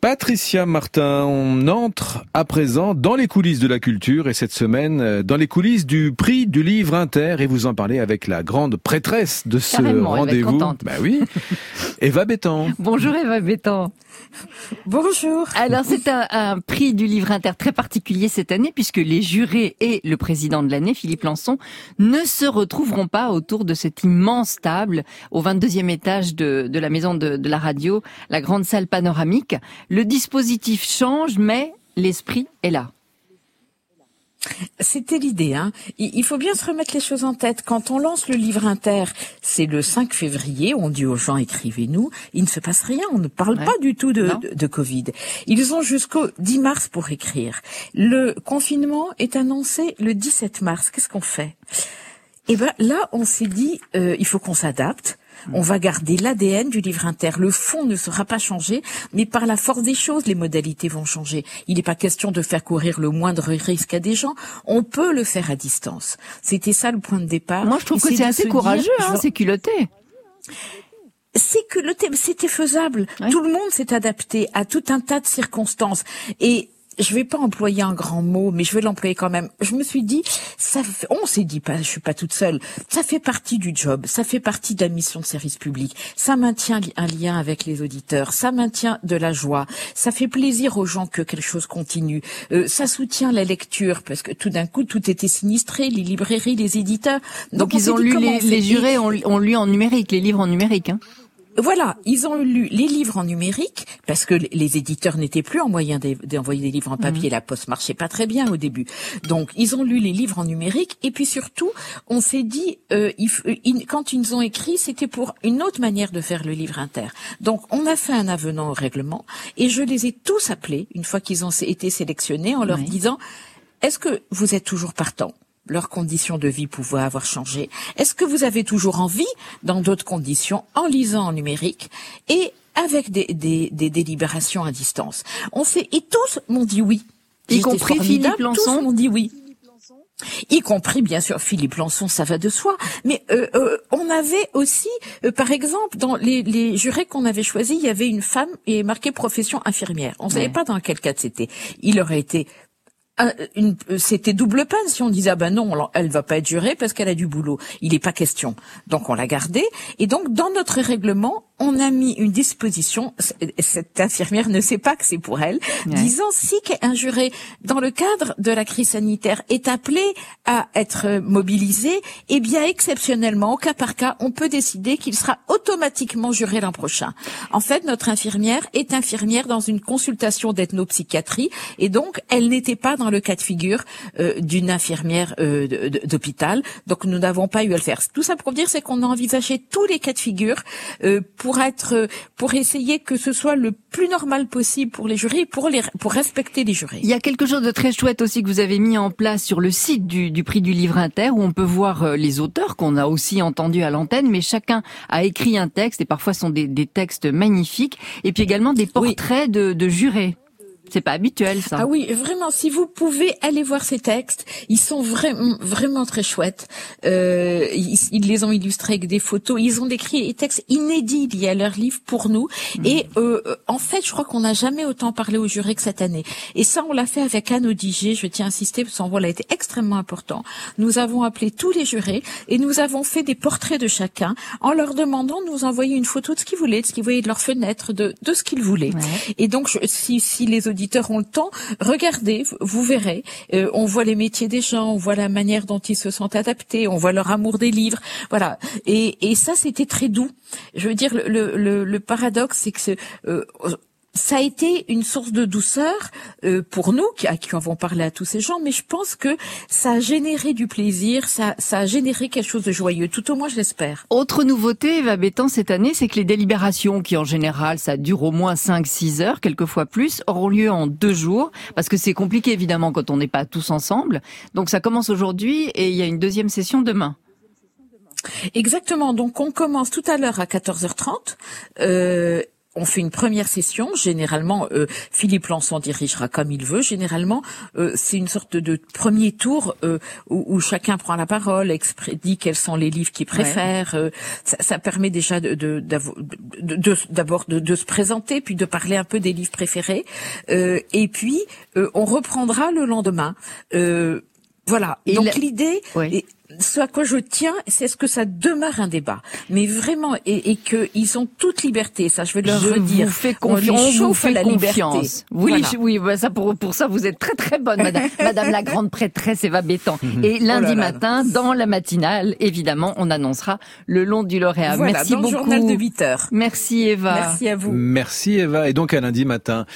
Patricia Martin, on entre à présent dans les coulisses de la culture et cette semaine dans les coulisses du prix du livre Inter et vous en parlez avec la grande prêtresse de ce rendez-vous. Bah oui, Eva Bétan. Bonjour Eva Bétan. Bonjour. Alors c'est un prix du livre Inter très particulier cette année puisque les jurés et le président de l'année, Philippe Lançon, ne se retrouveront pas autour de cette immense table au 22e étage de la maison de la radio, la grande salle panoramique. Le dispositif change, mais l'esprit est là. C'était l'idée, hein. Il faut bien se remettre les choses en tête. Quand on lance le livre Inter, c'est le 5 février, on dit aux gens écrivez-nous, il ne se passe rien, on ne parle pas du tout de Covid. Ils ont jusqu'au 10 mars pour écrire. Le confinement est annoncé le 17 mars. Qu'est-ce qu'on fait? Eh ben là, on s'est dit, il faut qu'on s'adapte. On va garder l'ADN du livre Inter. Le fond ne sera pas changé, mais par la force des choses, les modalités vont changer. Il n'est pas question de faire courir le moindre risque à des gens. On peut le faire à distance. C'était ça le point de départ. Moi, je trouve que c'est assez courageux, c'est culotté. C'est culotté, mais c'était faisable. Oui. Tout le monde s'est adapté à tout un tas de circonstances. Et je vais pas employer un grand mot, mais je vais l'employer quand même. Je me suis dit, on s'est dit pas, je suis pas toute seule. Ça fait partie du job, ça fait partie de la mission de service public. Ça maintient un lien avec les auditeurs, ça maintient de la joie, ça fait plaisir aux gens que quelque chose continue. Ça soutient la lecture parce que tout d'un coup tout était sinistré, les librairies, les éditeurs. Donc ils ont lu les jurés ont lu en numérique, les livres en numérique, hein. Voilà, ils ont lu les livres en numérique parce que les éditeurs n'étaient plus en moyen d'envoyer des livres en papier. La poste marchait pas très bien au début. Donc, ils ont lu les livres en numérique et puis surtout, on s'est dit, quand ils ont écrit, c'était pour une autre manière de faire le livre Inter. Donc, on a fait un avenant au règlement et je les ai tous appelés une fois qu'ils ont été sélectionnés en leur disant, est-ce que vous êtes toujours partants? Leurs conditions de vie pouvaient avoir changé. Est-ce que vous avez toujours envie, dans d'autres conditions, en lisant en numérique et avec des délibérations à distance? Et tous m'ont dit oui. Y compris Philippe Lançon. Tous m'ont dit oui. Y compris, bien sûr, Philippe Lançon, ça va de soi. Mais on avait aussi, par exemple, dans les jurés qu'on avait choisis, il y avait une femme et marqué profession infirmière. On ne savait pas dans quel cadre c'était. Il aurait été c'était double peine si on disait non, elle va pas être jurée parce qu'elle a du boulot. Il n'est pas question. Donc on l'a gardée et donc dans notre règlement, on a mis une disposition, cette infirmière ne sait pas que c'est pour elle, disant si un juré dans le cadre de la crise sanitaire est appelé à être mobilisé, eh bien exceptionnellement, au cas par cas, on peut décider qu'il sera automatiquement juré l'an prochain. En fait, notre infirmière est infirmière dans une consultation d'ethnopsychiatrie et donc elle n'était pas dans le cas de figure d'une infirmière d'hôpital. Donc nous n'avons pas eu à le faire. Tout ça pour dire, c'est qu'on a envisagé tous les cas de figure pour essayer que ce soit le plus normal possible pour les jurés, pour respecter les jurés. Il y a quelque chose de très chouette aussi que vous avez mis en place sur le site du prix du livre Inter où on peut voir les auteurs qu'on a aussi entendus à l'antenne, mais chacun a écrit un texte et parfois sont des textes magnifiques et puis également des portraits de jurés. C'est pas habituel, ça. Ah oui, vraiment, si vous pouvez aller voir ces textes, ils sont vraiment très chouettes. Ils les ont illustrés avec des photos. Ils ont écrit des textes inédits liés à leur livre pour nous. Et en fait, je crois qu'on n'a jamais autant parlé aux jurés que cette année. Et ça, on l'a fait avec Anne Odiger. Je tiens à insister, parce que son rôle a été extrêmement important. Nous avons appelé tous les jurés et nous avons fait des portraits de chacun en leur demandant de nous envoyer une photo de ce qu'ils voulaient, de ce qu'ils voyaient de leur fenêtre, de ce qu'ils voulaient. Ouais. Et donc, si les auditeurs ont le temps, regardez, vous verrez. On voit les métiers des gens, on voit la manière dont ils se sont adaptés, on voit leur amour des livres, voilà. Et ça, c'était très doux. Je veux dire, le paradoxe, c'est que ça a été une source de douceur pour nous, à qui avons parlé à tous ces gens, mais je pense que ça a généré du plaisir, ça a généré quelque chose de joyeux, tout au moins je l'espère. Autre nouveauté, Eva Bétan, cette année, c'est que les délibérations, qui en général, ça dure au moins 5-6 heures, quelquefois plus, auront lieu en 2 jours, parce que c'est compliqué évidemment quand on n'est pas tous ensemble. Donc ça commence aujourd'hui et il y a une deuxième session demain. Exactement, donc on commence tout à l'heure à 14h30. on fait une première session. Généralement, Philippe Lançon dirigera comme il veut. Généralement, c'est une sorte de premier tour où chacun prend la parole, dit quels sont les livres qu'il préfère. Ça permet déjà d'abord de se présenter, puis de parler un peu des livres préférés. Et puis, on reprendra le lendemain. Voilà. Et donc l'idée, ce à quoi je tiens, c'est ce que ça demeure un débat, mais vraiment, et que ils ont toute liberté. Ça, je vais leur redire. Vous faites confiance. On vous fait la liberté. Oui, voilà. Ça pour ça, vous êtes très très bonne, Madame la grande prêtresse Eva Bétan. Et lundi matin, dans la matinale, évidemment, on annoncera le long du lauréat. Voilà, Merci dans beaucoup. Le journal de 8h. Merci Eva. Merci à vous. Merci Eva. Et donc à lundi matin.